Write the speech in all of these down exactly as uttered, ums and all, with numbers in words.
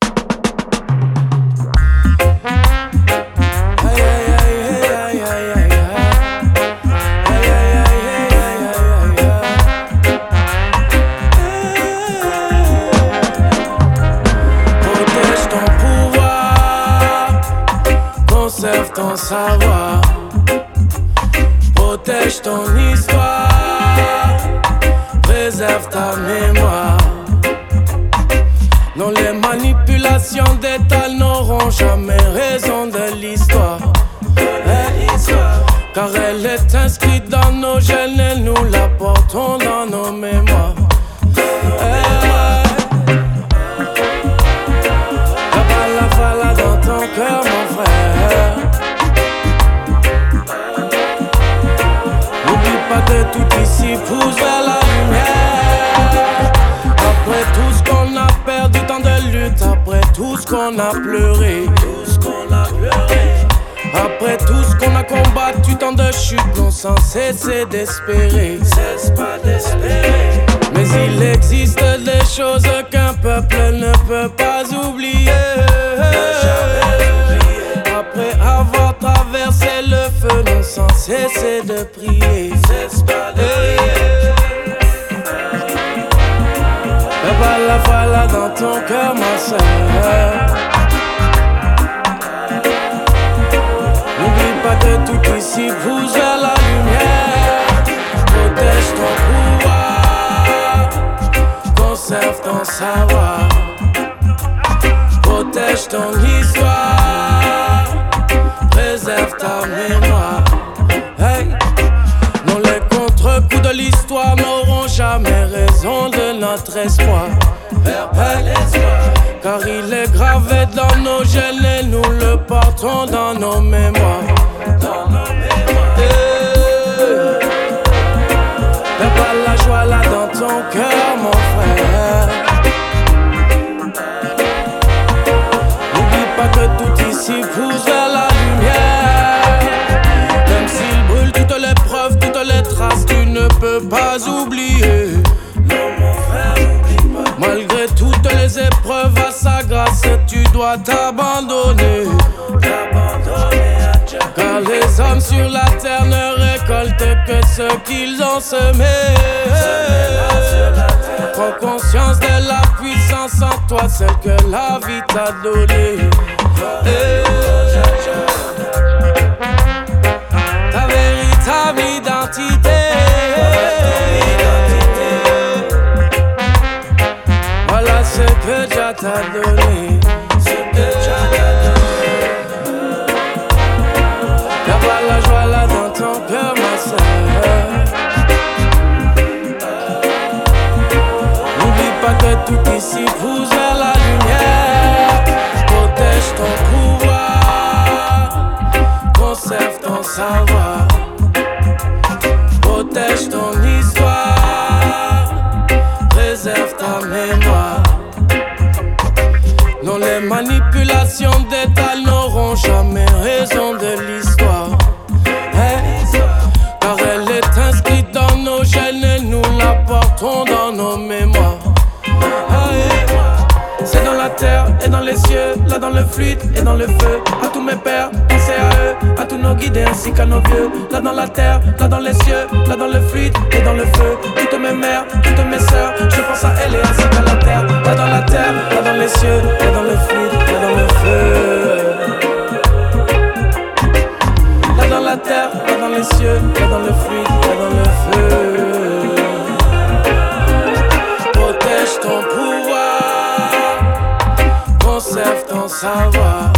Conserve ton savoir, protège ton histoire, préserve ta mémoire. Non, les manipulations d'État n'auront jamais raison de l'histoire, car elle est inscrite dans nos gènes et nous la portons dans nos mémoires. La fala dans ton cœur, mon frère. N'oublie pas que tout ici pousse vers la lumière. Après tout ce qu'on a perdu, tant de lutte, après tout ce qu'on a pleuré, tout ce qu'on a pleuré. Après tout ce qu'on a combattu, tant de chutes, non sans cesser d'espérer. Cesse pas d'espérer. Mais il existe des choses qu'un peuple ne peut pas oublier. Après avoir traversé le feu, non sans cesser de prier. Cesse pas de prier. Fais pas la fala dans ton cœur, ma soeur. N'oublie pas que tout ici pousse vers la lumière. Protège ton pouvoir, conserve ton savoir, protège ton histoire, préserve ta mémoire. Hey. Non, les contre-coups de l'histoire n'auront jamais raison de notre espoir. Hey. Car il est gravé dans nos gènes et nous le portons dans nos mémoires. Dans nos mémoires. Hey. Y'a pas la joie là dans ton cœur, mon frère. N'oublie pas que tout ici pousse vers la lumière. Même s'il brûle toutes les preuves, toutes les traces, tu ne peux pas oublier. Non, mon frère, n'oublie pas. Malgré toutes les épreuves, à sa grâce, tu dois t'abandonner. T'abandonner à Dieu. Car les hommes sur la terre ne récoltent que ce qu'ils ont semé. Prends conscience de la puissance en toi, celle que la vie t'a donnée. Hey. Ta véritable identité. Voilà ce que Dieu t'a donné. Ce que Dieu t'a donné. Y'a pas la joie là dans ton cœur, ma soeur. N'oublie pas que tout ici pousse vers la lumière. Protège ton pouvoir, conserve ton savoir, protège ton histoire, préserve ta mémoire. Non, les manipulations d'État n'auront jamais raison de l'histoire. Hey. Car elle est inscrite dans nos gènes et nous la portons dans nos mémoires. C'est dans la terre et dans les cieux, là dans le fluide et dans le feu. À tous mes pères, pensez à eux, à tous nos guides ainsi qu'à nos vieux. Là dans la terre, là dans les cieux, là dans le fluide et dans le feu. Toutes mes mères, toutes mes sœurs, je pense à elles et ainsi qu'à la terre. Là dans la terre, là dans les cieux, là dans le fluide et dans le feu. Là dans la terre, là dans les cieux, là dans le fluide, là dans le feu. Protège ton pouvoir, conserve ton savoir,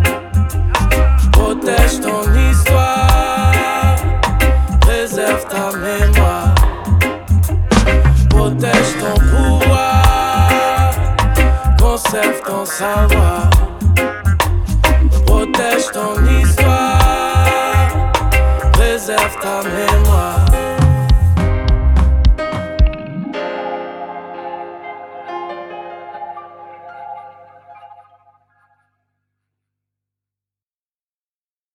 protège ton histoire, préserve ta mémoire. Protège ton pouvoir, conserve ton savoir, protège ton histoire, préserve ta mémoire.